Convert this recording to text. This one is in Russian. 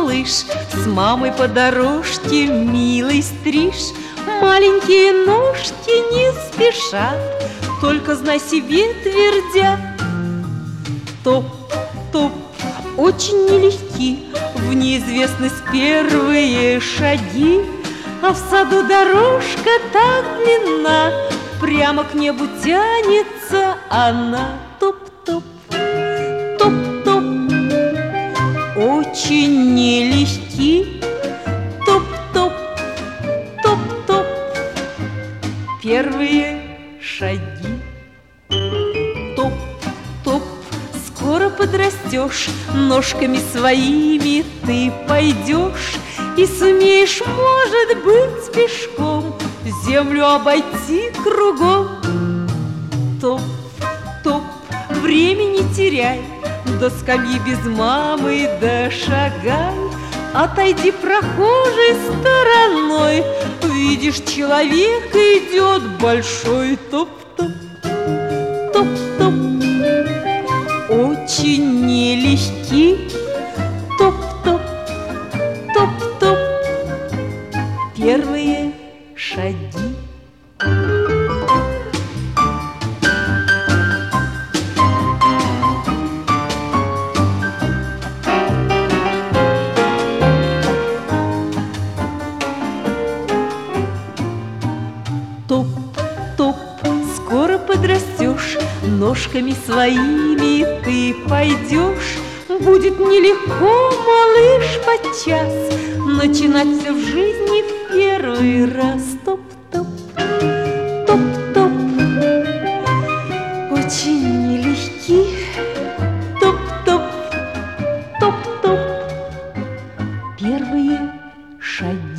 малыш, с мамой по дорожке милый стриж. Маленькие ножки не спешат, только знай себе твердят. Топ-топ, очень нелегки в неизвестность первые шаги. А в саду дорожка так длинна, прямо к небу тянется она. Топ-топ, топ-топ, очень нелегки. Топ-топ, топ-топ, первые шаги. Топ-топ, скоро подрастешь, ножками своими ты пойдешь и сумеешь, может быть, пешком землю обойти кругом. Топ-топ, времени теряй, до скамьи без мамы дошагай. Отойди прохожей стороной, видишь, человек идет большой. Топ-топ, топ-топ, очень нелегки. Топ-топ, топ-топ, первые шаги. Топ-топ, скоро подрастешь, ножками своими ты пойдешь. Будет нелегко, малыш, подчас начинать все в жизни в первый раз. Топ-топ, топ-топ, очень нелегки. Топ-топ, топ-топ, первые шаги.